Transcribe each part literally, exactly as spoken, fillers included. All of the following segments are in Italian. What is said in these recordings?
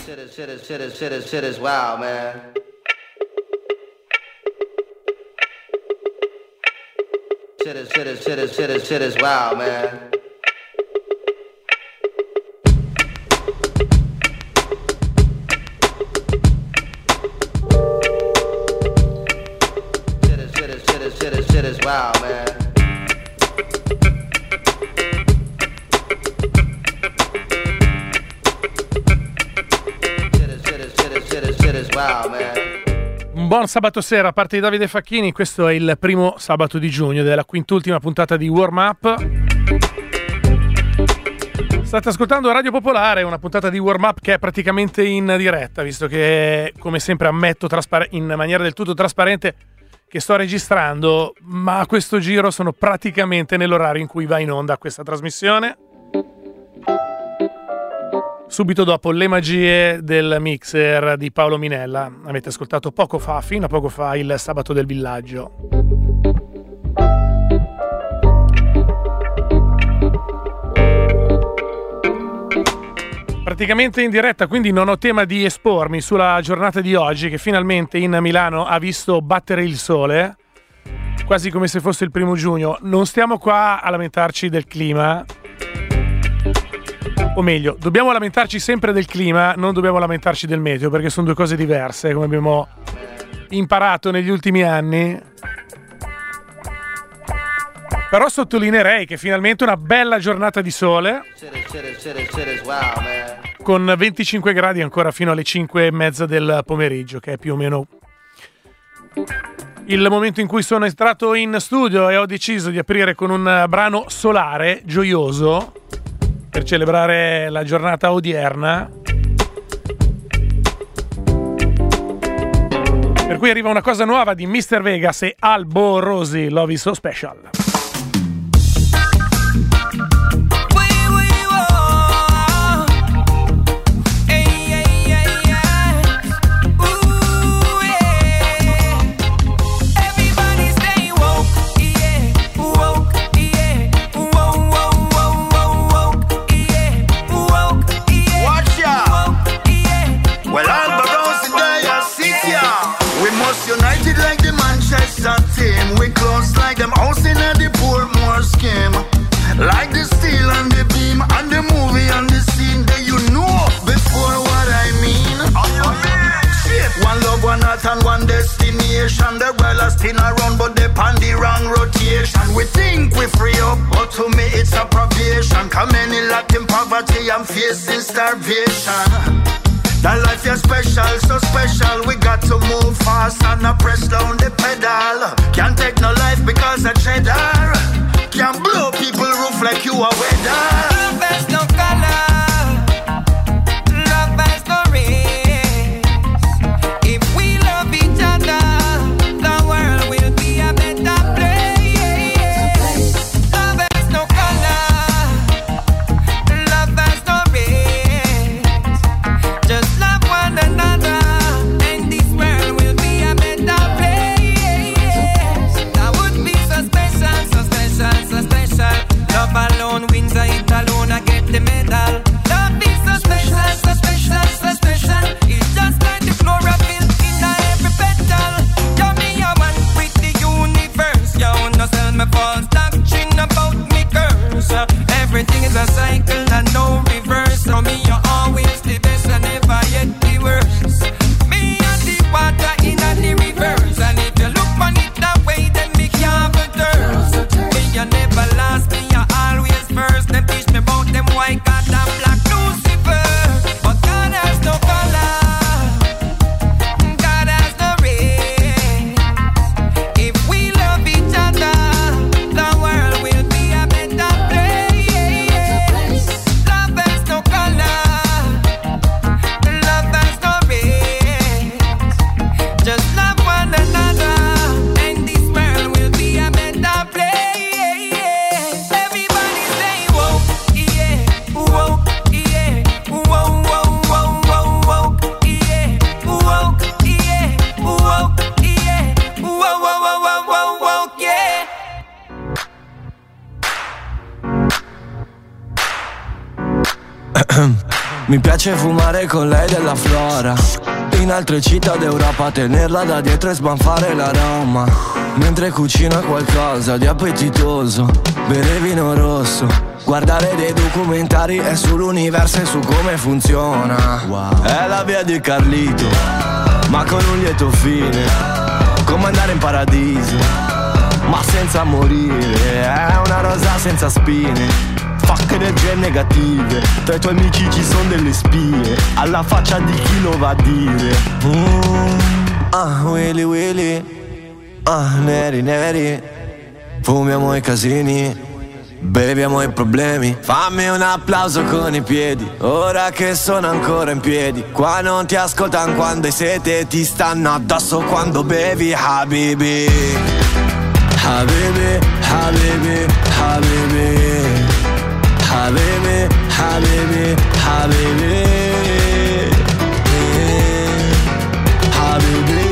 Shit is, shit is, shit is, shit is, shit is wild, man. Shit is, shit is, shit is, shit is, shit is wild, man. Shit is, shit is, shit is, shit is, shit is wild, man. Un buon sabato sera a parte di Davide Facchini. Questo è il primo sabato di giugno della quintultima puntata di Warm Up. State ascoltando Radio Popolare, una puntata di Warm Up che è praticamente in diretta, visto che, come sempre, ammetto traspar- in maniera del tutto trasparente che sto registrando, ma a questo giro sono praticamente nell'orario in cui va in onda questa trasmissione. Subito dopo le magie del mixer di Paolo Minella. Avete ascoltato poco fa, fino a poco fa, il Sabato del Villaggio. Praticamente in diretta, quindi non ho tema di espormi sulla giornata di oggi, che finalmente in Milano ha visto battere il sole, quasi come se fosse il primo giugno. Non stiamo qua a lamentarci del clima. O meglio, dobbiamo lamentarci sempre del clima, non dobbiamo lamentarci del meteo, perché sono due cose diverse, come abbiamo imparato negli ultimi anni. Però sottolineerei che finalmente una bella giornata di sole, con venticinque gradi ancora fino alle cinque e mezza del pomeriggio, che è più o meno il momento in cui sono entrato in studio e ho deciso di aprire con un brano solare, gioioso, per celebrare la giornata odierna. Per cui arriva una cosa nuova di mister Vegas e Albo Rosi, Love is So Special. United like the Manchester team, we close like them house in the Portmore scheme. Like the steel and the beam and the movie and the scene that you know before what I mean. Shit. One love, one heart and one destination. The world has spin around but they on the wrong rotation. We think we free up, but to me it's a probation. Come any locked in poverty and facing starvation. That life is special, so special. We got to move fast and not press down the pedal. Can't take no life because of cheddar. Can't blow people roof like you are weather. Love has no color. Love has no race. If we love each other, the world will be a better place. Love has no color. Love has no race. Just another, and this world will be a better place. That would be so special, so special, so special. Love alone wins, it Mi piace fumare con lei della flora, in altre città d'Europa tenerla da dietro e sbanfare l'aroma, mentre cucina qualcosa di appetitoso, bere vino rosso, guardare dei documentari e sull'universo e su come funziona. Wow. È la via di Carlito, ma con un lieto fine, come andare in paradiso, ma senza morire. È una rosa senza spine, fuck energie negative, tra i tuoi amici ci sono delle spie, alla faccia di chi lo va a dire. mm. Ah, Willy Willy, ah, neri neri, fumiamo i casini, beviamo i problemi. Fammi un applauso con i piedi, ora che sono ancora in piedi. Qua non ti ascoltano quando hai sete, ti stanno addosso quando bevi. Habibi, Habibi, Habibi, Habibi, Habibi, Habibi, Habibi, Habibi,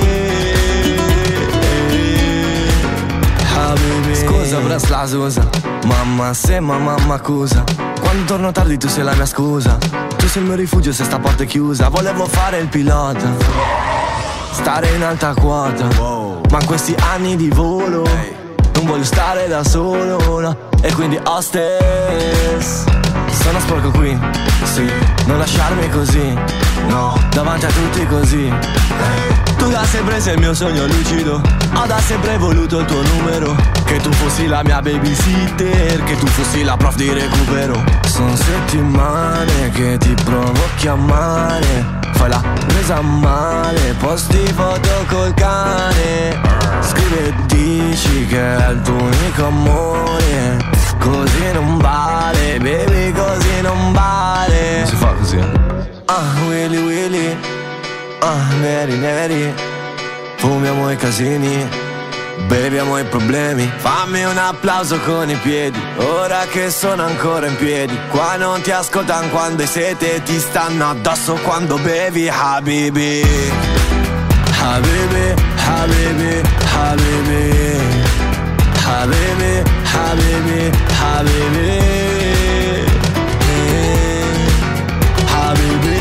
Habibi. Scusa, Bresla, Susa, mamma se mamma m'accusa. Quando torno tardi tu sei la mia scusa, tu sei il mio rifugio se sta porta è chiusa. Volevo fare il pilota, stare in alta quota, ma in questi anni di volo non voglio stare da solo, no. E quindi hostess, sono sporco qui, sì, non lasciarmi così, no, davanti a tutti così. eh. Tu da sempre sei il mio sogno lucido, ho da sempre voluto il tuo numero, che tu fossi la mia babysitter, che tu fossi la prof di recupero. Sono settimane che ti provo a chiamare, fai la presa male, posti foto col cane, scrivi e dici che è il tuo unico amore. Così non vale, baby, così non vale. Non si fa così, eh? Ah, Willy Willy, ah, neri neri, fumiamo i casini, beviamo i problemi. Fammi un applauso con i piedi, ora che sono ancora in piedi. Qua non ti ascoltano quando hai sete, ti stanno addosso quando bevi. Habibi, Habibi, Habibi, Habibi, Habibi, Habibi, Habibi, Habibi,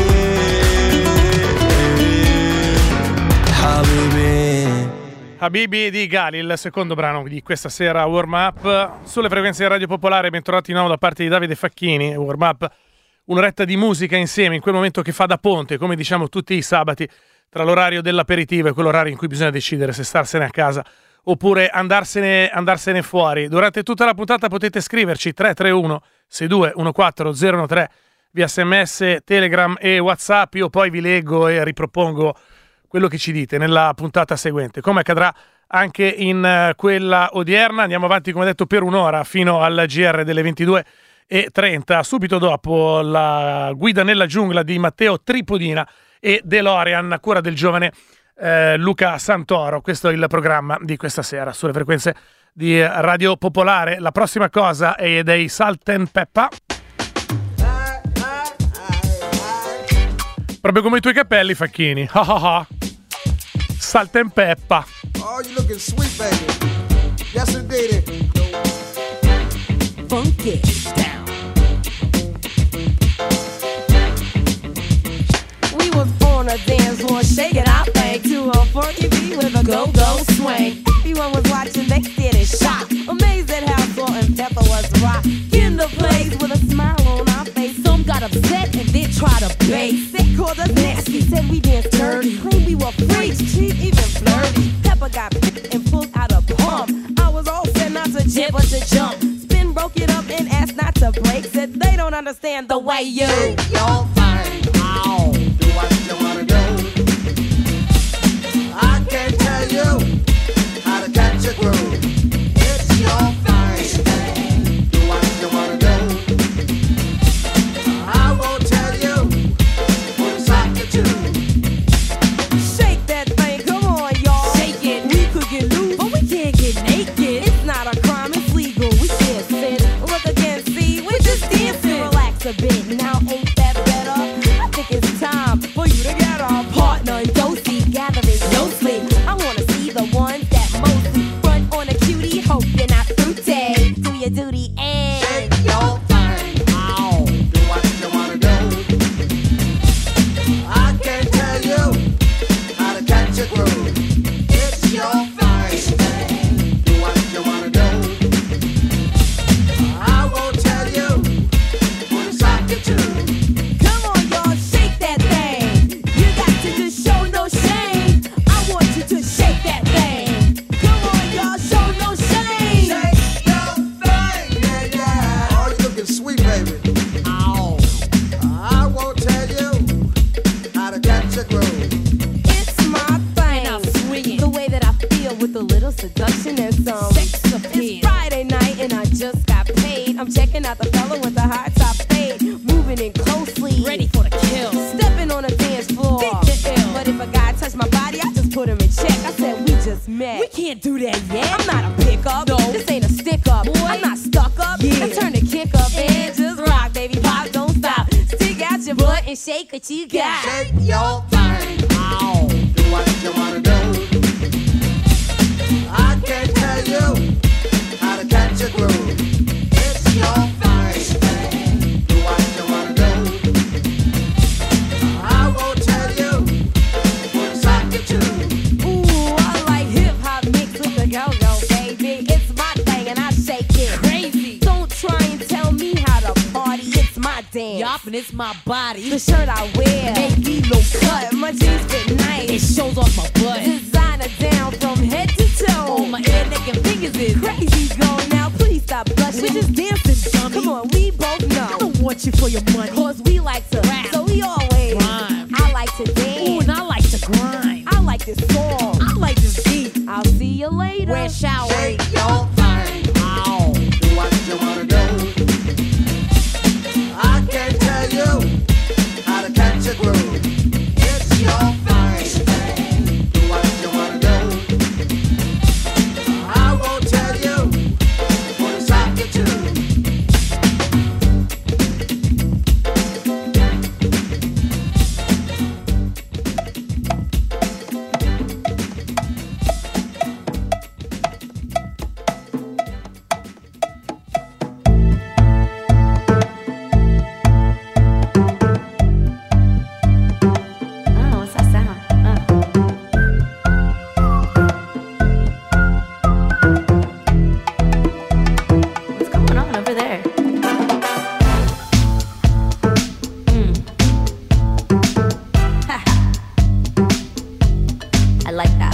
Habibi. Habibi di Gali, il secondo brano di questa sera, Warm Up sulle frequenze di Radio Popolare. Bentrovati di nuovo da parte di Davide Facchini. Warm Up, un'oretta di musica insieme in quel momento che fa da ponte, come diciamo tutti i sabati, tra l'orario dell'aperitivo e quell'orario in cui bisogna decidere se starsene a casa oppure andarsene, andarsene fuori. Durante tutta la puntata potete scriverci tre tre uno sei due uno quattro zero uno tre via sms, Telegram e WhatsApp. Io poi vi leggo e ripropongo quello che ci dite nella puntata seguente, come accadrà anche in quella odierna. Andiamo avanti, come detto, per un'ora fino al G R delle ventidue e trenta, subito dopo la guida nella giungla di Matteo Tripodina e DeLorean a cura del giovane Eh, Luca Santoro. Questo è il programma di questa sera sulle frequenze di Radio Popolare. La prossima cosa è dei Salt and Peppa, proprio come i tuoi capelli, Facchini. Salt and Peppa. Oh, you looking sweet, baby. Yes, indeed. Funky down. We were on a dance floor, shaking our thing to a funky beat with a go-go swing. Everyone was watching, they did it shot. Amazed at how Salt and Peppa was rock. In the place with a smile on our face. Some got upset and then tried to base. They called us nasty, said we danced dirty. Claimed we were freaks, cheap, even flirty. Peppa got picked and pulled out a pump. I was all set not to jet but to jump. Spin broke it up and asked not to break. Said they don't understand the way you don't find out. Do what you wanna do. I can't tell you how to catch a groove. It's your thing. Do what you wanna do. I won't tell you what it's like to do. Shake that thing, come on, y'all. Shake it. We could get loose, but we can't get naked. It's not a crime, it's legal. We can't sit, look again, see, we're just dancing. Relax a bit, now ain't that better? a little seduction and some sex appeal. It's Friday night and I just got paid. I'm checking out the fella with the high top fade, moving in closely, ready for the kill. Stepping on the dance floor, but if a guy touch my body, I just put him in check. I said we just met. We can't do that yet. I'm not a pickup. No, this ain't a stick up. Boy, I'm not stuck up. Yeah. I turn the kick up and just rock, baby, pop, don't stop. Stick out your butt and shake what you got. Shake your thing. Ow. Do what you wanna do. I can't tell you how to catch a groove. It's your thing. Do what you wanna do. I won't tell you what side you choose. Ooh, I like hip hop mixed with the go-go, baby. It's my thing and I shake it crazy. Don't try and tell me how to party. It's my dance. Yup, and it's my body. The shirt I wear, make me look cut. My jeans fit nice. It shows off my butt. Designer down from head to toe. Oh, my ear, neck, and fingers is crazy. Go now, please stop blushing. We're just dancing, dummy. Come on, we both know. I don't want you for your money. Cause we like to rap, so we always rhyme. I like to dance. Ooh, and I like to grind. I like this song. I like this beat. I'll see you later. We're showering. Shake your thing. Ow. Do what you wanna do. I can't tell you how to catch a groove. It's your thing. Do what you wanna do. I won't tell you what side you choose. Oh, what's that sound? Uh. What's going on over there? Mm. I like that.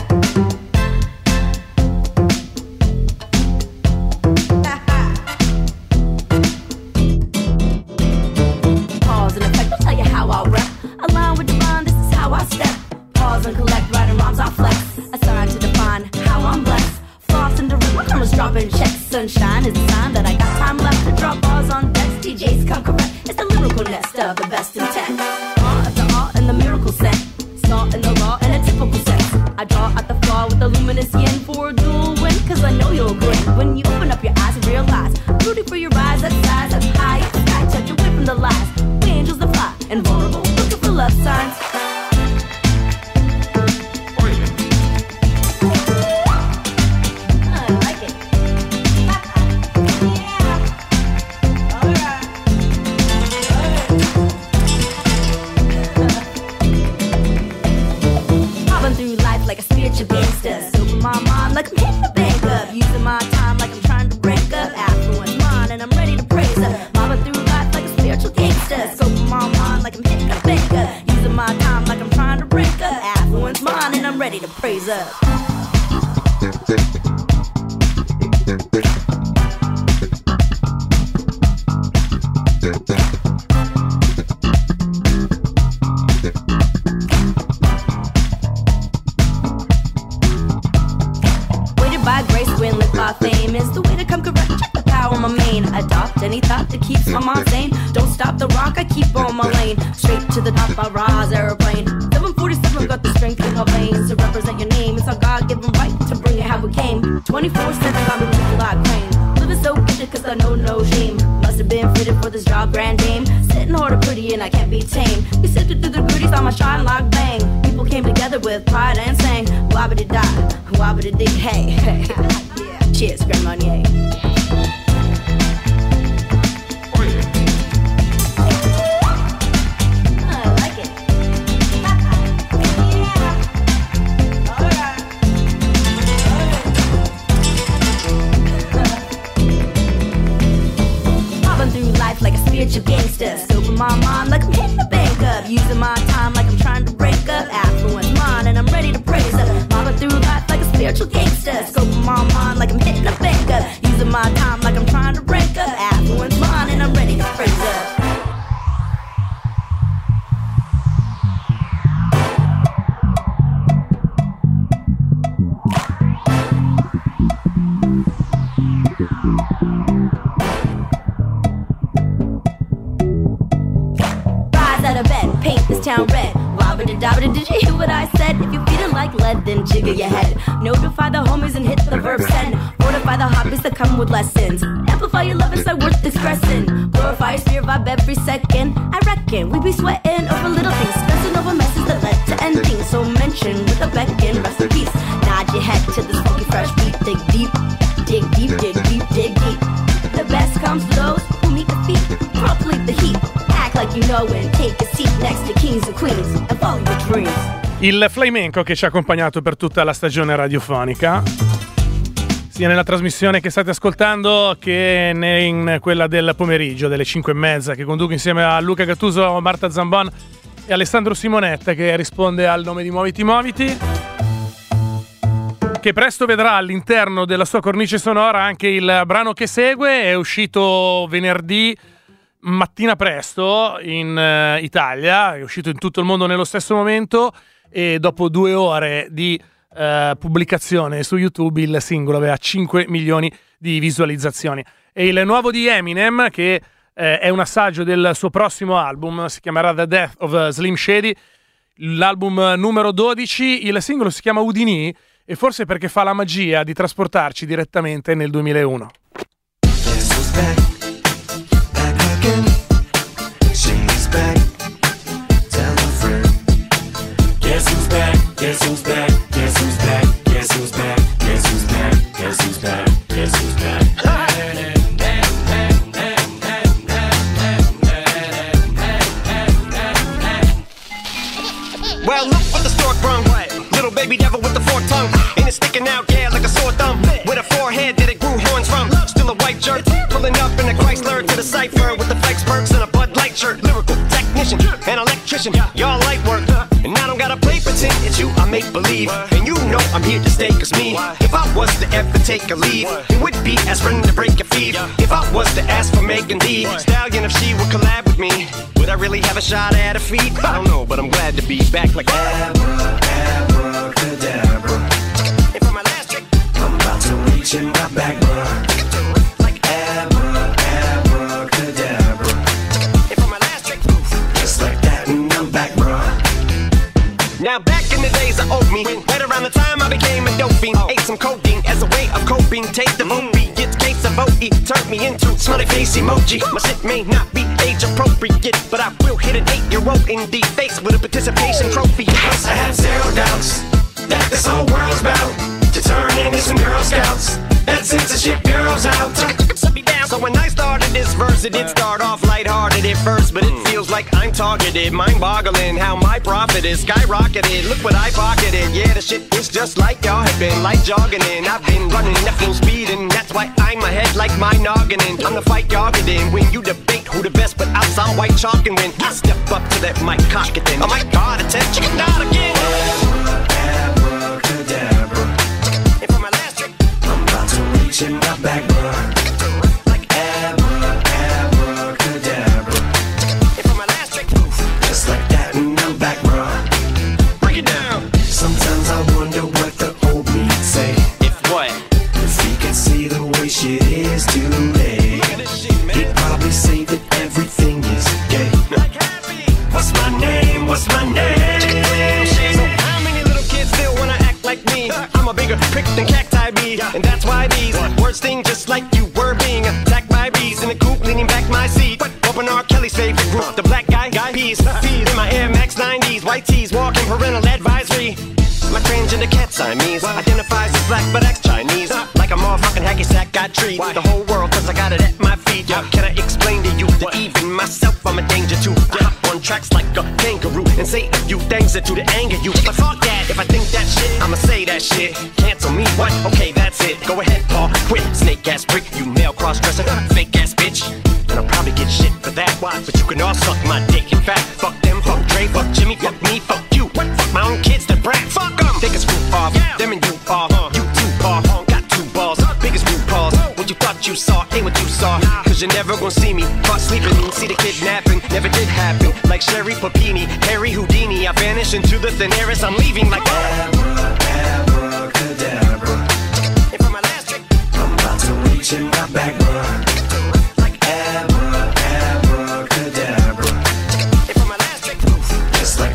Pause and effect, I'll tell you how I rap. Align with divine, this is how I step. Pause and collect, writing rhymes, I flex. Assigned to define how I'm blessed. Floss in the room, cameras dropping checks. Sunshine is a sign that I got time left to drop bars on decks. D Js come correct. It's the lyrical nest of the best intent. Awe of the art and the miracle set. Salt in the law and a typical sense. I draw out the flaw with the luminous yin for a dual win. Cause I know you'll grin when you open up your eyes and realize. Rooting for your rise, that size, that high. Sky touch away from the lies. We angels that fly, invulnerable, looking for love signs. I like it. Hopping through life like a spiritual gangster. Sober my mind like I'm hitting the bank up. Using my time like I'm trying to break up. Affluence mine and I'm ready to praise her. Mobbing through life like a spiritual gangster. Sober my mind like I'm hitting the bank up. Using my time like I'm trying to break up. Affluence mine and I'm ready to praise up. Weighted by grace, win lit by fame is the way to come correct. Check the power in my main. Adopt any thought that keeps my mind sane. Don't stop the rock, I keep on my lane. Straight to the top, I rise airplane. seven forty-seven got the strength in my veins to represent your name. It's our God-given right to bring it how it came. twenty-four seven, got me looking like cream. Living so good cause I know no shame. Must have been fitted for this job, grand dame. Sitting hard and pretty and I can't be tamed. We sifted through the gritties on my shine like bang. People came together with pride and sang wobbity die, wobbity dee, hey, hey. Cheers, Grand Marnier. I like it. Bobbing through life like a spiritual gangster. Sober my mind like I'm hitting the bank up. Using my time like I'm trying to break up. Affluence mine and I'm ready to praise up. Bobbing through life like a spiritual gangster. Scoping my mind like I'm hitting the bank up. Using my time like I'm trying to break up. Affluence mine and I'm ready to praise up. H-Town red. Wobba da dabba, did you hear what I said? If you feeling like lead, then jiggle your head. Notify the homies and hit the verb send. Fortify the hobbies that come with lessons. Amplify your love, it's like worth expressing. Glorify your spirit vibe every second. I reckon we be sweating over little things, stressing over messes that led to endings. So mention with a beckon, rest in peace. Nod your head to this funky fresh beat. Dig deep, dig deep, dig deep, dig deep. The best comes to those who meet the feet. Complete the heat. Act like you know and take a seat next to kings and queens and follow your dreams. Il flamenco che ci ha accompagnato per tutta la stagione radiofonica, sia nella trasmissione che state ascoltando che in quella del pomeriggio delle cinque e mezza, che conduco insieme a Luca Gattuso, Marta Zambon e Alessandro Simonetta, che risponde al nome di Muoviti Muoviti, che presto vedrà all'interno della sua cornice sonora anche il brano che segue. È uscito venerdì mattina presto in uh, Italia, è uscito in tutto il mondo nello stesso momento, e dopo due ore di uh, pubblicazione su YouTube il singolo aveva cinque milioni di visualizzazioni. E il nuovo di Eminem, che uh, è un assaggio del suo prossimo album, si chiamerà The Death of Slim Shady, l'album numero dodici. Il singolo si chiama Houdini, e forse perché fa la magia di trasportarci direttamente nel duemilauno. Guess who's back? Guess who's back? Guess who's back? Guess who's back? Guess who's back? Guess who's back? Guess who's back? Well, look what the stork brung. Little baby devil with the forked tongue. Ain't it sticking out, yeah, like a sore thumb. With a forehead that it grew horns from. Still a white jerk, pulling up in a Chrysler to the cipher with the flex perks and a Bud Light shirt. Lyrical technician, an electrician, y'all light work. And I don't gotta play pretend, it's you I make believe. And you know I'm here to stay, cause me, if I was to ever take a leave, it would be aspirin to break a fever. If I was to ask for Megan D Stallion, if she would collab with me, would I really have a shot at her feet? I don't know, but I'm glad to be back like Abra, Abracadabra. And for my last trick, I'm about to reach in my back, bruh. Like Abra, Abracadabra. And for my last trick, just like that, and I'm back, bruh. Now back in the days I owed me, right around the time I became a dope fiend. Ate some codeine as a way of coping. Taste of opiates, case of O E turned me into smiley face emoji. My shit may not be age appropriate, but I will hit an eight-year-old in the face with a participation trophy. Because I have zero doubts that this whole world's bout to turn into some Girl Scouts. That censorship bureau's out. So when I started this verse, it did start off lighthearted at first, but it feels like I'm targeted. Mind-boggling how my profit is skyrocketed. Look what I pocketed. Yeah, the shit is just like y'all have been, like jogging in. I've been running at full speed, and that's why I'm ahead like my noggin in. I'm the fight y'all get in when you debate who the best, but I'm some white chalk, and when I step up to that mic, cock it then. Oh my God, it's a chicken out again. Abracadabra. And for my last trick, I'm about to reach in my back, bruh. Like Abra, Abracadabra. And for my last trick, just like that, and I'm back, bruh. Break it down. Sometimes I wonder what the old me'd say. If what? If he could see the way shit is today, he'd probably say that everything is gay. What's my name? What's my name? So how many little kids still wanna act like me? I'm a bigger prick than cacti bee, and that's why these words sting just like you were being attacked by bees in the coop, leaning back my seat. Open R. Kelly's favorite group, the Black Guy Guy Peas. Feed in my Air Max nineties, white tees, walking parental advisory. My transgender cat Siamese identifies as black but acts Chinese. Like a motherfucking hacky sack, got treat the whole world cause I got it at my feet. Can I explain to you that even myself I'm a danger to? I hop on tracks like a kangaroo and say a few things that do to anger you. But fuck that, if I think that shit, I'ma say that shit. Cancel me, what? Okay, that's it. Go ahead, Paul, quit. Snake ass prick, you male cross-dresser, fake ass bitch. And I'll probably get shit for that. But you can all suck my dick. In fact, fuck them, fuck Dre, fuck Jimmy, fuck me, fuck you. Fuck my own kids, the brat. Fuck them. Take a screw off, them and you off. You two paw, got two balls, biggest blue paws. What you thought you saw ain't what you saw. Cause you're never gonna see me caught sleeping. See the kidnapping, never did happen. Like Sherry Papini, Harry Houdini. I vanish into the thin air as I'm leaving like Abra, Abracadabra. And for my last trick, I'm about to reach in my back, bruh. Like Abra, Abracadabra. And for my last trick, just like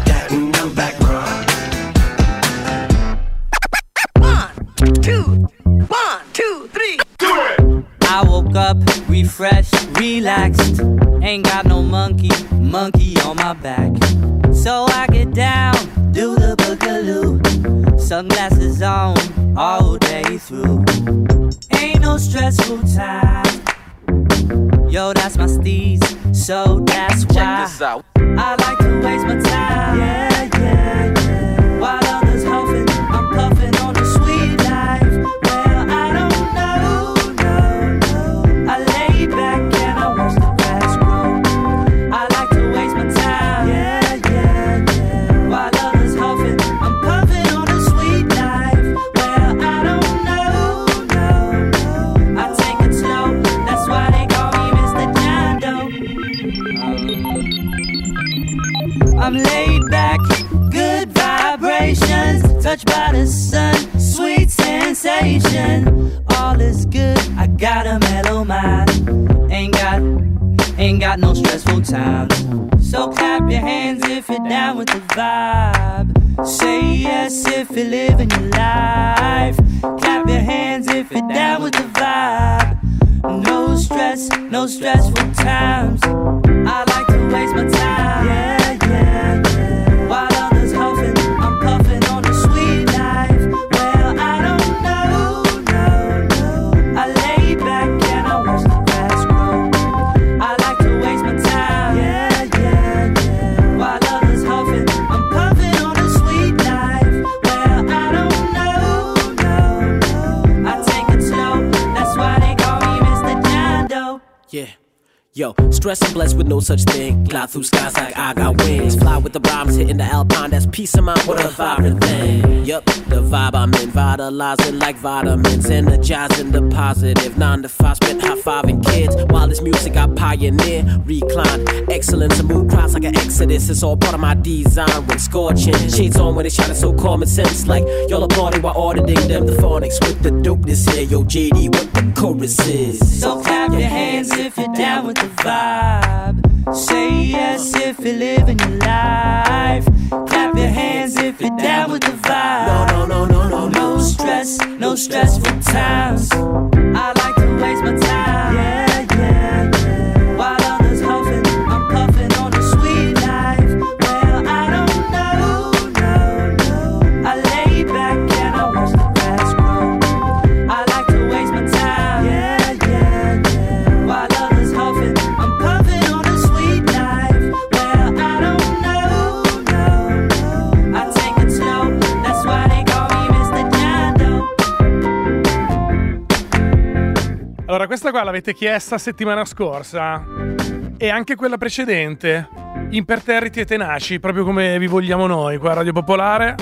monkey on my back. So I get down, do the boogaloo, sunglasses on all day through. Ain't no stressful time. Yo, that's my steez, so that's why. Check this out. I like to waste my time. Yeah, yeah, yeah. While others huffing, I'm puffing on the sweet life. Well, I don't know, no, no. I lay back and I watch the grass grow. I like to waste my time. Yeah, yeah, yeah. While others huffing, I'm puffing on the sweet life. Well, I don't know, no, no. I take it slow. That's why they call me Mister John Doe. I'm laid back, good vibrations, touched by the sun, sweet sensation. All is good, I got a mellow mind. Ain't got, ain't got no stressful time. So clap your hands if you're down with the vibe. Say yes if you're living your life. Clap your hands if you're down with the vibe. No stress, no stressful times. I like to waste my time. Yeah, yeah, yeah. While others huffing, I'm puffing on the sweet life. Well, I don't know, no, no. I lay back and I watch the grass grow. I like to waste my time. Yeah, yeah, yeah. While others huffing, I'm puffing on the sweet life. Well, I don't know, no, no. I take it slow. That's why they call me Mister John Doe. Yeah. Yo, stress and blessed with no such thing. Glide through skies like I got wings. Fly with the rhymes, hitting the alpine. That's peace of mind, what a vibrant thing. Yup, the vibe I'm in, vitalizing like vitamins. Energizing the positive, nine to five, spent high-fiving kids. While this music I pioneer, recline. Excellence and move crowds like an exodus. It's all part of my design when scorching. Shades on when it's shining so common sense. Like y'all applauding while auditing them. The phonics with the dopeness here. Yo, J D, what the chorus is. So clap your hands if you're down with the vibe. Say yes if you're living your life. Clap your hands if you're down with the vibe. No, no, no, no, no, no stress, no stressful times. I like to waste my time. Yeah, yeah, yeah. While others huffing, I'm puffing on the sweet life. Well, I don't know, no, no. I lay back and I watch the grass grow. I like to waste my time. Yeah, yeah, yeah. While others huffing, I'm puffing on the sweet life. Well, I don't know, no, no. I take it slow. That's why they call me Mister John Doe. Allora, questa qua l'avete chiesta settimana scorsa e anche quella precedente, imperterriti e tenaci, proprio come vi vogliamo noi qua a Radio Popolare.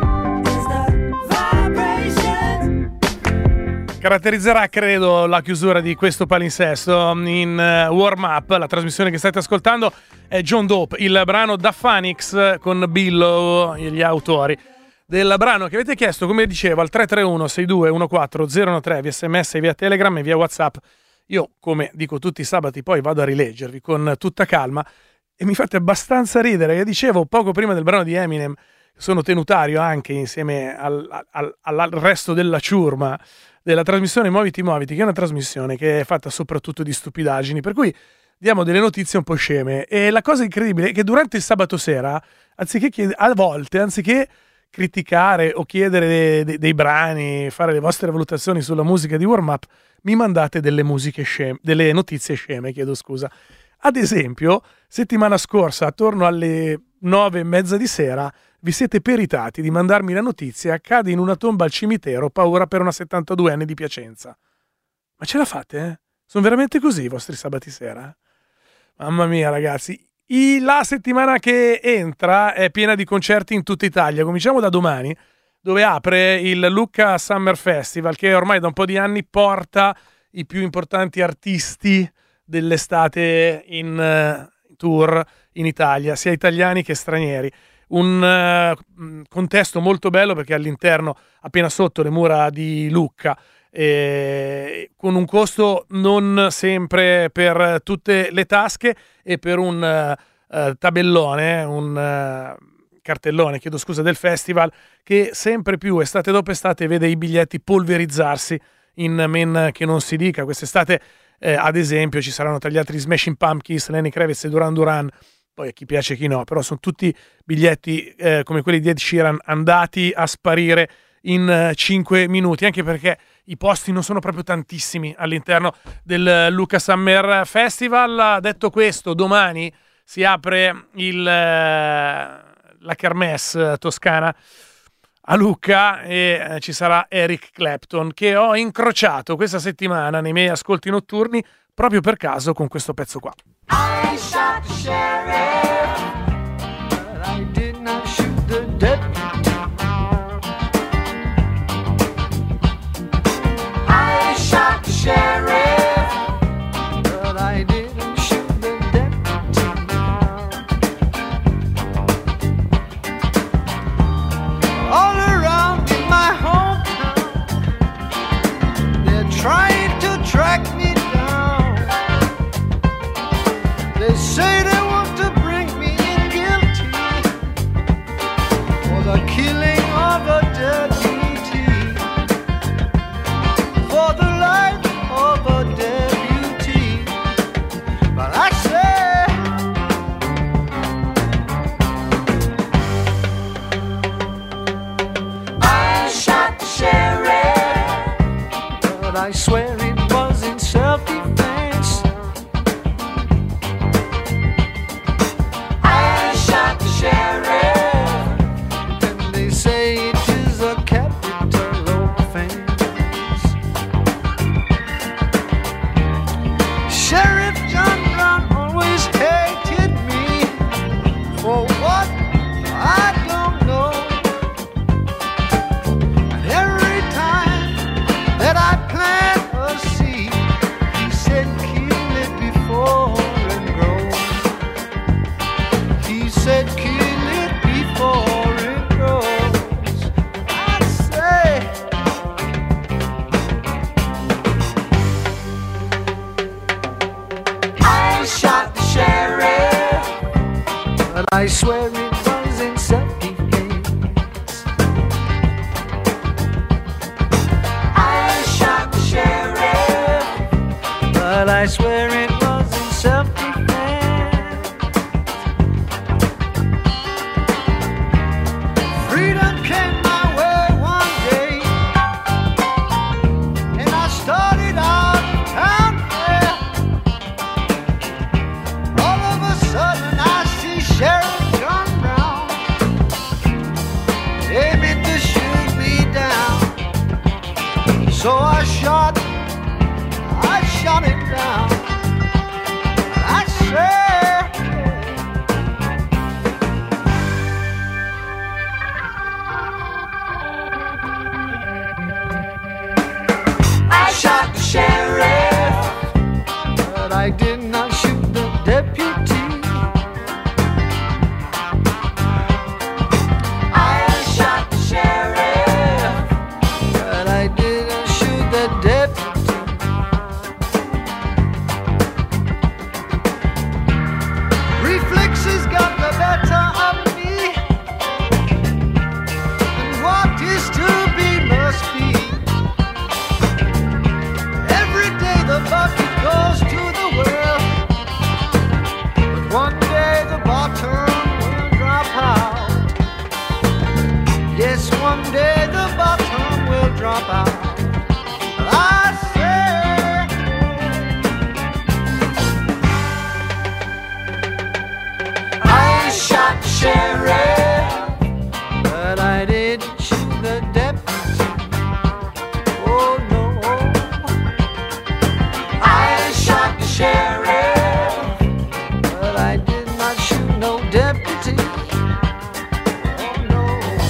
Caratterizzerà, credo, la chiusura di questo palinsesto in uh, Warm Up. La trasmissione che state ascoltando è John Dope, il brano da Phoenix con Billow, gli autori del brano che avete chiesto, come dicevo, al tre tre uno sei due uno quattro zero uno tre via sms, via Telegram e via WhatsApp. Io, come dico tutti i sabati, poi vado a rileggervi con tutta calma e mi fate abbastanza ridere. Io dicevo poco prima del brano di Eminem, sono tenutario anche insieme al, al, al resto della ciurma della trasmissione Muoviti Muoviti, che è una trasmissione che è fatta soprattutto di stupidaggini, per cui diamo delle notizie un po' sceme. E la cosa incredibile è che durante il sabato sera, anziché chied- a volte, anziché criticare o chiedere dei, dei, dei brani, fare le vostre valutazioni sulla musica di Warm Up, mi mandate delle musiche sceme, delle notizie sceme, chiedo scusa. Ad esempio, settimana scorsa, attorno alle nove e mezza di sera, vi siete peritati di mandarmi la notizia: cade in una tomba al cimitero, paura per una settantaduenne di Piacenza. Ma ce la fate, eh? Sono veramente così i vostri sabati sera? Mamma mia, ragazzi. I, la settimana che entra è piena di concerti in tutta Italia. Cominciamo da domani, dove apre il Lucca Summer Festival, che ormai da un po' di anni porta i più importanti artisti dell'estate in uh, tour in Italia, sia italiani che stranieri. Un uh, contesto molto bello, perché all'interno, appena sotto le mura di Lucca, eh, con un costo non sempre per tutte le tasche e per un uh, uh, tabellone, un uh, cartellone, chiedo scusa, del festival, che sempre più estate dopo estate vede i biglietti polverizzarsi in men che non si dica. Quest'estate eh, ad esempio ci saranno tra gli altri Smashing Pumpkins, Lenny Kravitz e Duran Duran poi a chi piace e chi no, però sono tutti biglietti eh, come quelli di Ed Sheeran andati a sparire in cinque minuti, anche perché i posti non sono proprio tantissimi all'interno del Lucca Summer Festival. Detto questo, domani si apre il, la Kermesse toscana a Lucca e eh, ci sarà Eric Clapton, che ho incrociato questa settimana nei miei ascolti notturni proprio per caso con questo pezzo qua. I shot the sheriff, but I did not shoot the deputy. I shot the sheriff, but I didn't shoot the deputy. All around in my hometown, they're trying to track me down. They say they want to bring me in guilty for the killing of a deputy, for the life of a deputy. But I say, I shot the sheriff, but I swear it was in self-defense. I shot the sheriff, and they say it is a capital offense. Sheriff John Brown always hated me for what I don't know. And every time that I plant a seed, he said kill it before it grows. He said kill it before it grows. I say, I shot the sheriff, but I swear it was in self-defense. I shot the sheriff, but I swear it was in self-defense. Freedom came my way one day, and I started out town fair. All of a sudden I see Sheriff John Brown aiming to shoot me down. So I shot, I shot him down. I said, I shot the sheriff, but I did not shoot the deputy. I shot the sheriff, but I didn't shoot the deputy. Reflexes got the better of me, and what is to be must be. Every day the bucket goes to the well, but one day the bottom will drop out. Yes, one day the bottom will drop out. I say, I shot the sheriff, but I didn't shoot the deputy. Oh no, I shot the sheriff, but I did not shoot no deputy. Oh no.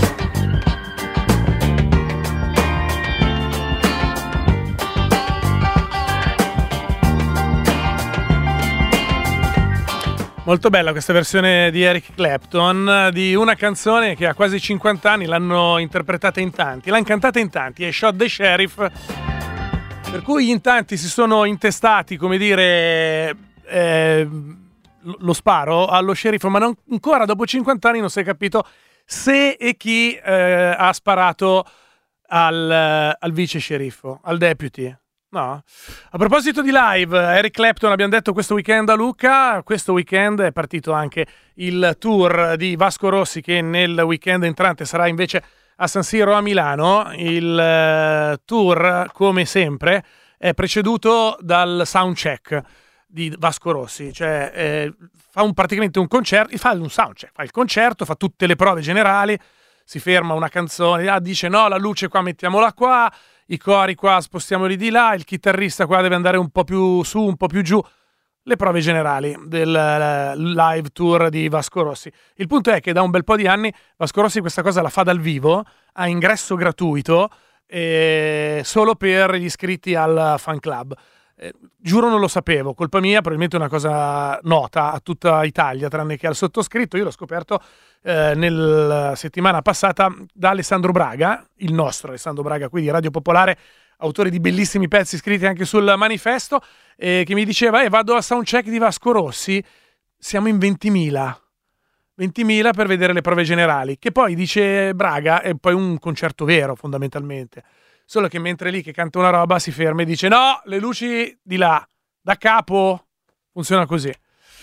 Molto bella questa versione di Eric Clapton di una canzone che ha quasi cinquanta anni, l'hanno interpretata in tanti, l'hanno cantata in tanti, è Shot the Sheriff, per cui in tanti si sono intestati, come dire, eh, lo sparo allo sceriffo, ma non, ancora dopo cinquanta anni non si è capito se e chi eh, ha sparato al, al vice sceriffo, al deputy. No? A proposito di live, Eric Clapton, abbiamo detto questo weekend a Lucca, questo weekend è partito anche il tour di Vasco Rossi che nel weekend entrante sarà invece a San Siro a Milano. Il tour, come sempre, è preceduto dal soundcheck di Vasco Rossi, cioè eh, fa un, praticamente un concerto, fa un soundcheck, fa il concerto, fa tutte le prove generali, si ferma una canzone, ah, dice no, la luce qua mettiamola qua, i cori qua spostiamoli di là, il chitarrista qua deve andare un po' più su, un po' più giù, le prove generali del live tour di Vasco Rossi. Il punto è che da un bel po' di anni Vasco Rossi questa cosa la fa dal vivo, a ingresso gratuito, eh, solo per gli iscritti al fan club. Eh, giuro non lo sapevo, colpa mia, probabilmente è una cosa nota a tutta Italia tranne che al sottoscritto. Io l'ho scoperto eh, nella settimana passata da Alessandro Braga, il nostro Alessandro Braga qui di Radio Popolare, autore di bellissimi pezzi scritti anche sul manifesto, eh, che mi diceva eh, vado al soundcheck di Vasco Rossi, siamo in ventimila ventimila per vedere le prove generali, che poi dice Braga è poi un concerto vero fondamentalmente. Solo che mentre lì che canta una roba si ferma e dice no, le luci di là, da capo, funziona così.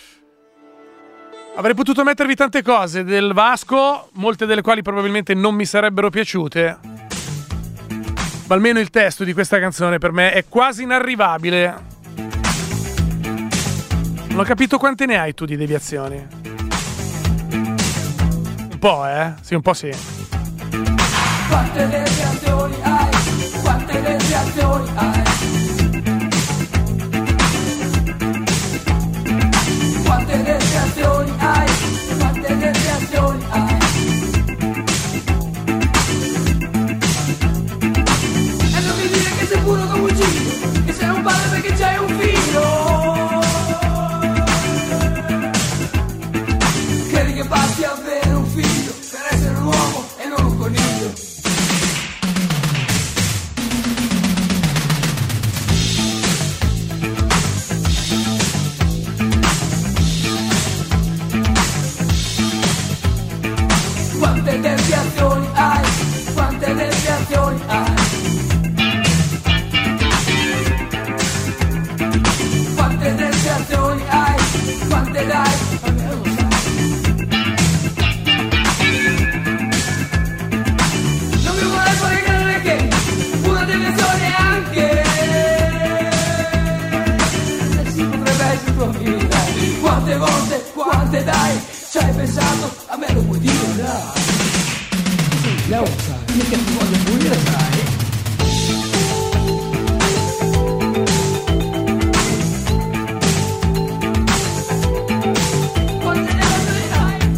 Avrei potuto mettervi tante cose del Vasco, molte delle quali probabilmente non mi sarebbero piaciute, ma almeno il testo di questa canzone per me è quasi inarrivabile. Non ho capito quante ne hai tu di deviazioni. Un po', eh? Sì, un po' sì. Quante deviazioni hai? Quante deviazioni hai? Quante deviazioni hai? Quante deviazioni hai? E non mi dire che sei puro come un cigno, che sei un padre perché c'hai un figlio. Credi che basti avere un figlio per essere un uomo e non un coniglio. Quante deviazioni hai? Quante deviazioni hai? Quante deviazioni hai? Quante dai? Vabbè, lo sai. Non mi vuole fare credere che una deviazione è anche se si potrebbe essere tua figlia. Quante volte, quante dai? Ci hai pensato? A me lo puoi dire, dai. Lo sai, mica ti voglio pulire, sai. Quante deviazioni hai?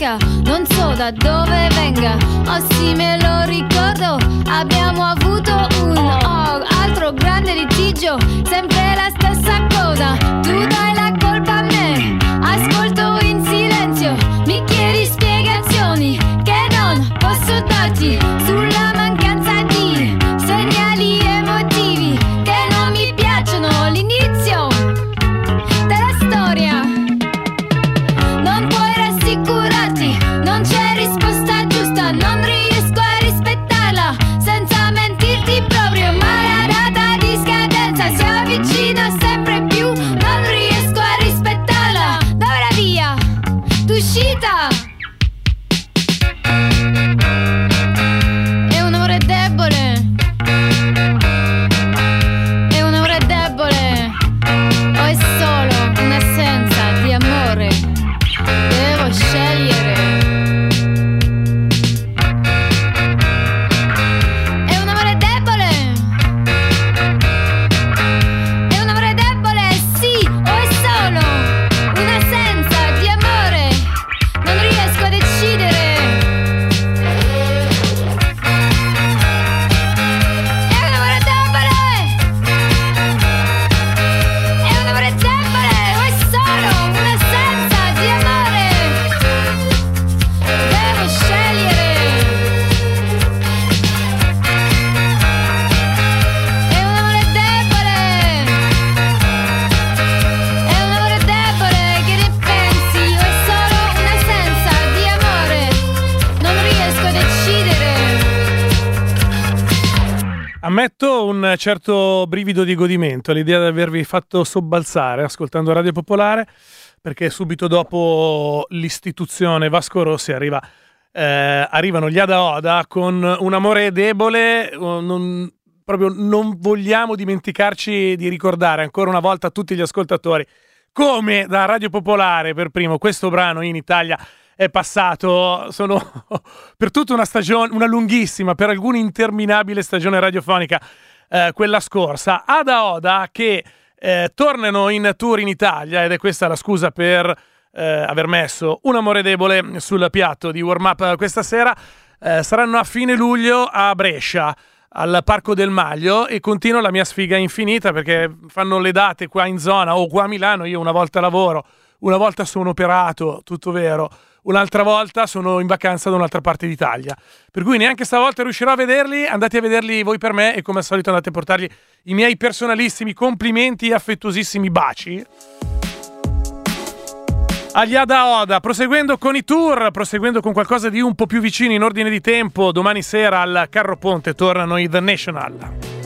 America, non so da dove venga. Oh sì, me lo ricordo, abbiamo avuto un oh, altro grande litigio, sempre la stessa cosa. Tu dai la colpa a me, ascolto in silenzio, mi chiedi spiegazioni che non posso darti sulla mancanza di segnali emotivi che non mi piacciono. L'inizio della storia, non puoi rassicurarti, non c'è risposta giusta, non riesco a rispettarla senza mentirti proprio, ma la data di scadenza si avvicina sempre più, non riesco a rispettarla. Dove la via d'uscita? È un amore debole, è un amore debole, o è solo un'assenza di amore? Devo scegliere. È un amore debole, è un amore debole, sì, o è solo un'assenza di amore? Non riesco a decidere. È un amore debole, è un amore debole, o è solo un'assenza di amore? Devo scegliere. È un amore debole, è un amore debole, che ne pensi? O è solo un'assenza di amore? Non riesco a decidere. Ammetto un certo brivido di godimento all'idea di avervi fatto sobbalzare ascoltando Radio Popolare, perché subito dopo l'istituzione Vasco Rossi arriva, eh, arrivano gli Ada Oda con un amore debole. uh, non, proprio non vogliamo dimenticarci di ricordare ancora una volta a tutti gli ascoltatori come da Radio Popolare per primo questo brano in Italia è passato. Sono per tutta una stagione, una lunghissima, per alcuni interminabile stagione radiofonica, eh, quella scorsa. Ada Oda che eh, tornano in tour in Italia, ed è questa la scusa per eh, aver messo un amore debole sul piatto di warm up questa sera. Eh, saranno a fine luglio a Brescia, al Parco del Maglio, e continua la mia sfiga infinita perché fanno le date qua in zona o qua a Milano. Io una volta lavoro, una volta sono operato, tutto vero, un'altra volta sono in vacanza da un'altra parte d'Italia, per cui neanche stavolta riuscirò a vederli. Andate a vederli voi per me, e come al solito andate a portargli i miei personalissimi complimenti e affettuosissimi baci agli Ada Oda. Proseguendo con i tour, proseguendo con qualcosa di un po' più vicino in ordine di tempo, domani sera al Carro Ponte tornano i The National.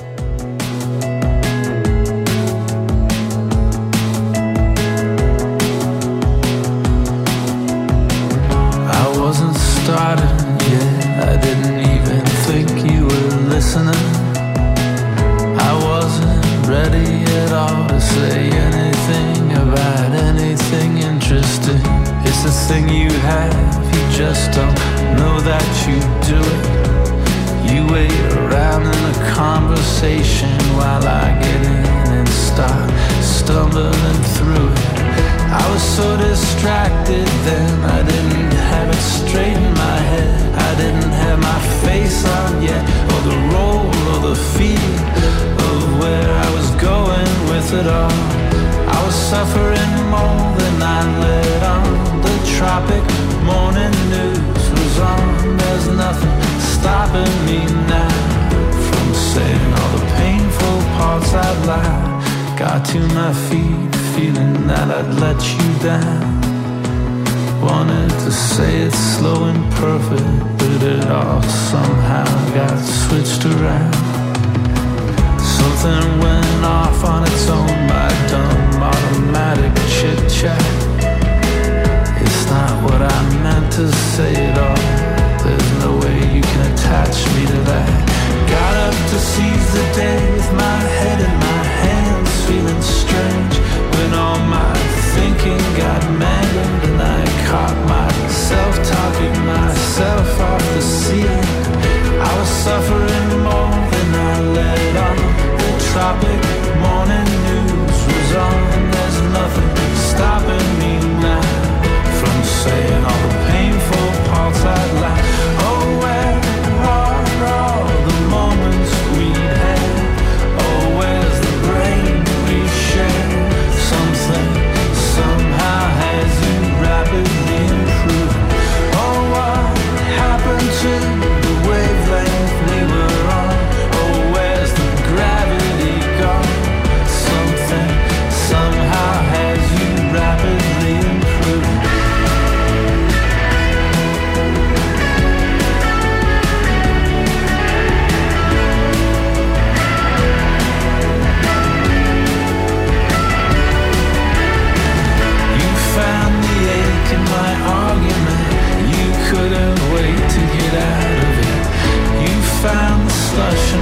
I wasn't starting yet, I didn't even think you were listening. I wasn't ready at all to say anything about anything interesting. It's the thing you have, you just don't know that you do it. You wait around in a conversation while I get in and start stumbling through it. I was so distracted then, I didn't have it straight in my head. I didn't have my face on yet, or the role or the feel of where I was going with it all. I was suffering more than I let on. The tropic morning news was on. There's nothing stopping me now from saying all the painful parts I'd lied. Got to my feet feeling that I'd let you down. Wanted to say it slow and perfect, but it all somehow got switched around. Something went off on its own, my dumb automatic chit-chat. It's not what I meant to say at all. There's no way you can attach me to that. Got up to seize the day with my head in my hands, feeling strange when all my thinking got mangled, and I caught myself talking myself off the ceiling. I was suffering more than I let on. The tropic morning news was on. There's nothing stopping me now from saying all the painful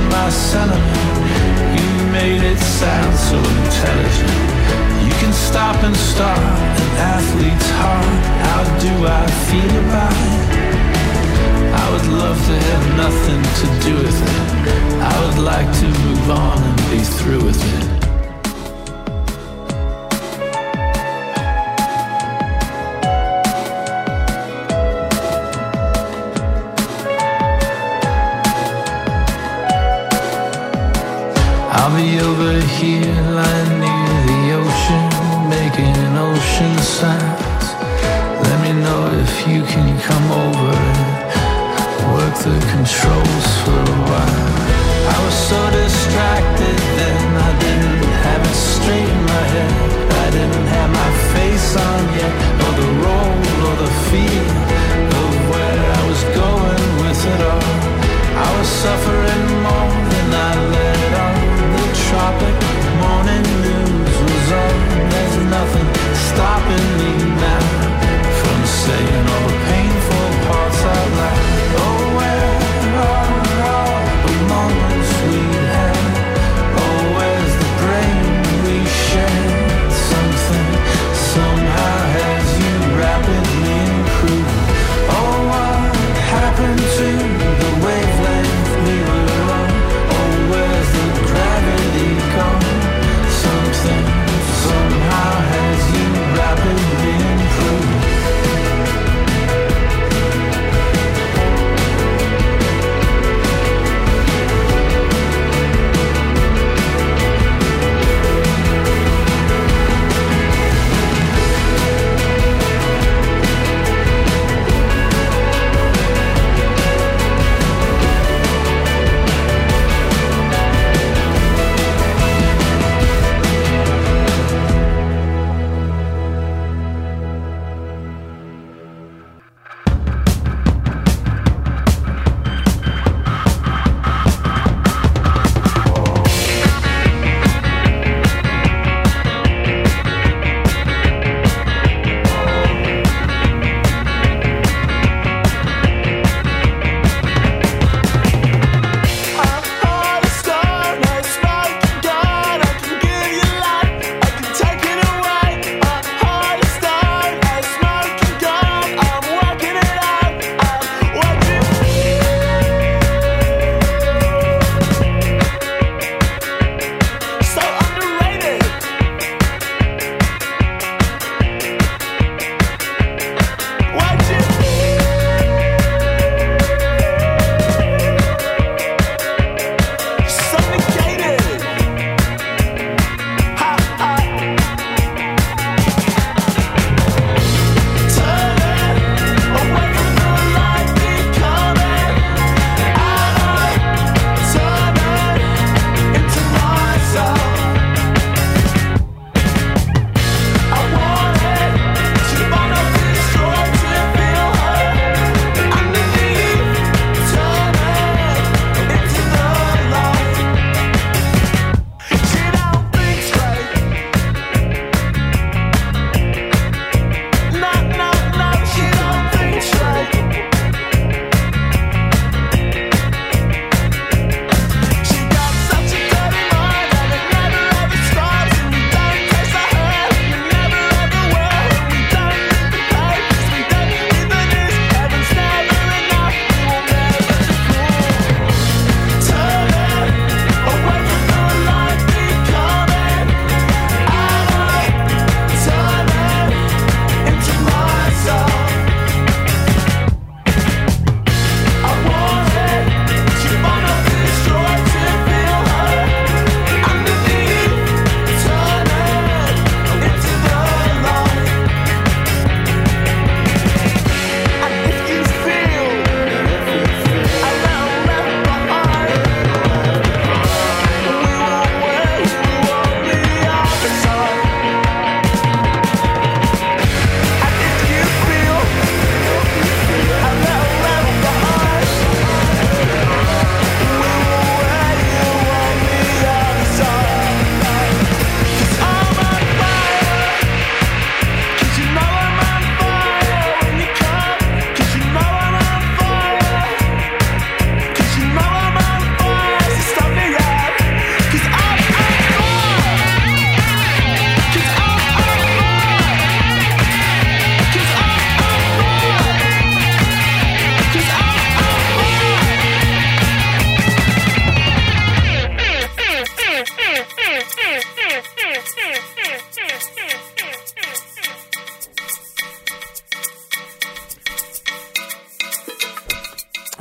my sentiment. You made it sound so intelligent. You can stop and start an athlete's heart. How do I feel about it? I would love to have nothing to do with it. I would like to move on and be through with it. I'll be over here lying near the ocean, making ocean sounds. Let me know if you can come over and work the controls for a while. I was so distracted then, I didn't have it straight in my head. I didn't have my face on yet, or the role or the feel of where I was going with it all. I was suffering more than I let on. The tropic morning news was on. There's nothing stopping me now from saying all the painful parts out loud. Oh, where are all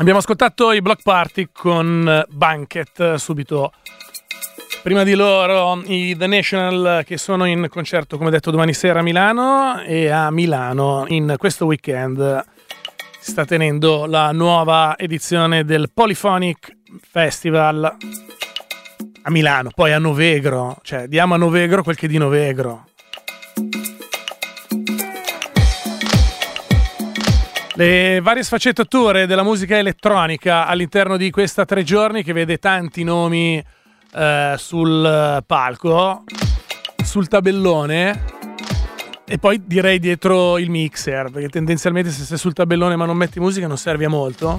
Abbiamo ascoltato i Block Party con Banquet subito. Prima di loro i The National, che sono in concerto, come detto, domani sera a Milano, e a Milano in questo weekend si sta tenendo la nuova edizione del Polyphonic Festival a Milano, poi a Novegro, cioè diamo a Novegro quel che è di Novegro. Le varie sfaccettature della musica elettronica all'interno di questa tre giorni, che vede tanti nomi eh, sul palco, sul tabellone, e poi direi dietro il mixer, perché tendenzialmente se sei sul tabellone ma non metti musica non serve a molto.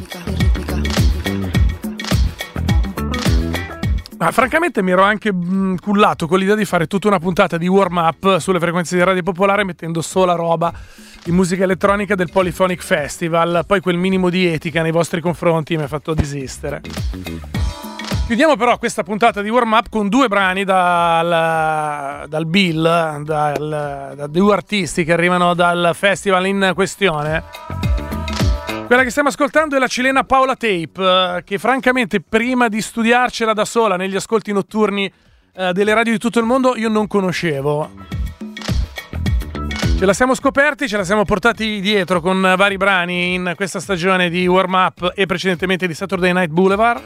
Ma francamente mi ero anche mh, cullato con l'idea di fare tutta una puntata di warm up sulle frequenze di Radio Popolare mettendo sola roba di musica elettronica del Polyphonic Festival, poi quel minimo di etica nei vostri confronti mi ha fatto desistere. Chiudiamo però questa puntata di warm up con due brani dal, dal Bill, dal, da due artisti che arrivano dal festival in questione. Quella che stiamo ascoltando è la cilena Paola Tape, che francamente prima di studiarcela da sola negli ascolti notturni eh, delle radio di tutto il mondo io non conoscevo. Ce la siamo scoperti, ce la siamo portati dietro con vari brani in questa stagione di warm up e precedentemente di Saturday Night Boulevard.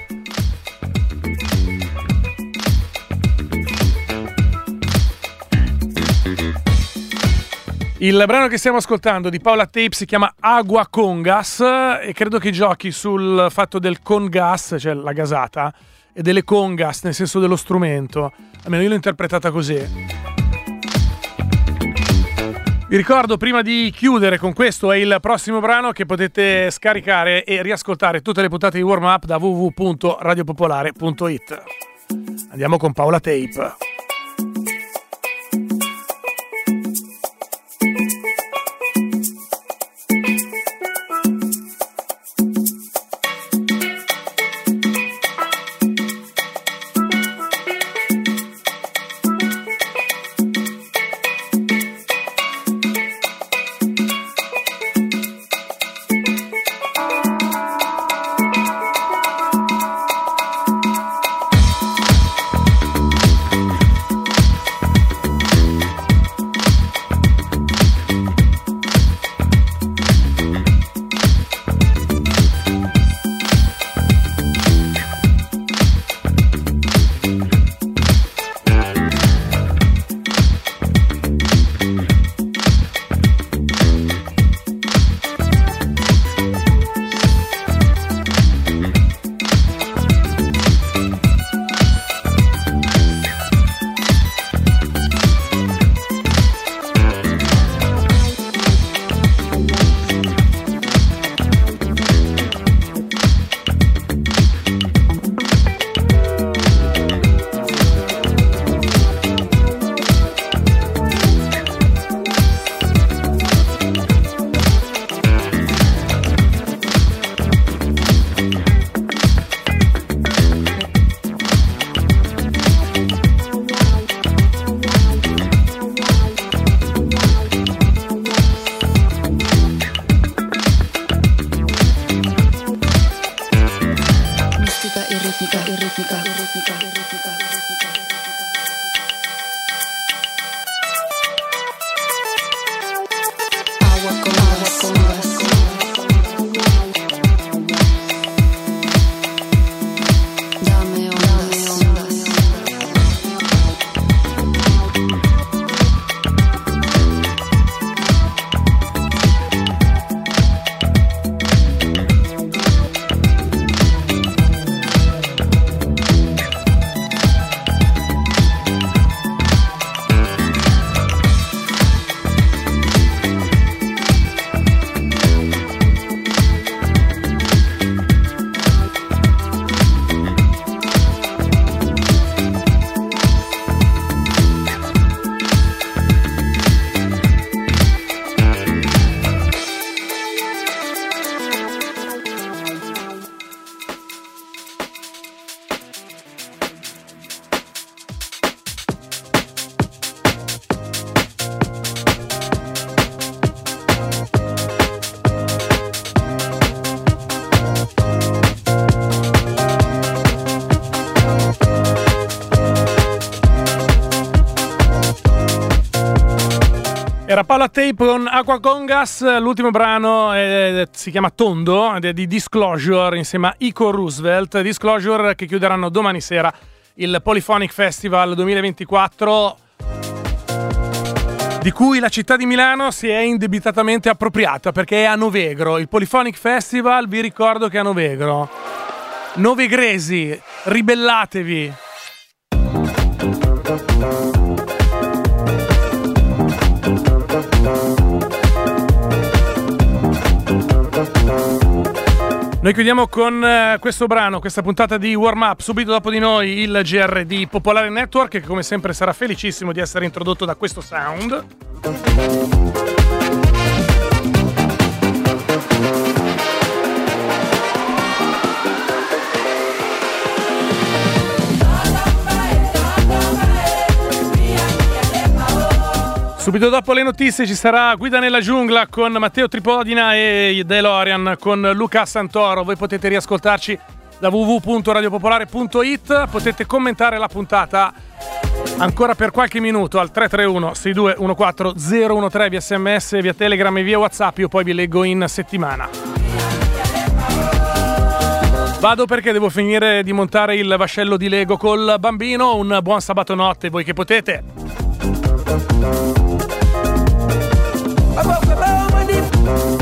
Il brano che stiamo ascoltando di Paola Tape si chiama Agua con Gas e credo che giochi sul fatto del con gas, cioè la gasata, e delle congas, nel senso dello strumento. Almeno io l'ho interpretata così. Vi ricordo, prima di chiudere con questo e il prossimo brano, che potete scaricare e riascoltare tutte le puntate di Warm Up da w w w punto radio popolare punto i t. Andiamo con Paola Tape. Era Paola Tape con Aqua Congas, l'ultimo brano eh, si chiama Tondo, ed è di Disclosure insieme a Ico Roosevelt. Disclosure che chiuderanno domani sera il Polyphonic Festival duemilaventiquattro, di cui la città di Milano si è indebitatamente appropriata perché è a Novegro. Il Polyphonic Festival, vi ricordo che è a Novegro. Novegresi, ribellatevi. Noi chiudiamo con uh, questo brano, questa puntata di Warm Up. Subito dopo di noi il G R di Popolare Network, che come sempre sarà felicissimo di essere introdotto da questo sound. Subito dopo le notizie ci sarà Guida nella giungla con Matteo Tripodina e DeLorean con Luca Santoro. Voi potete riascoltarci da w w w punto radio popolare punto i t, potete commentare la puntata ancora per qualche minuto al tre tre uno sei due uno quattro zero uno tre via sms, via Telegram e via WhatsApp. Io poi vi leggo in settimana. Vado perché devo finire di montare il vascello di Lego col bambino. Un buon sabato notte, voi che potete. Above the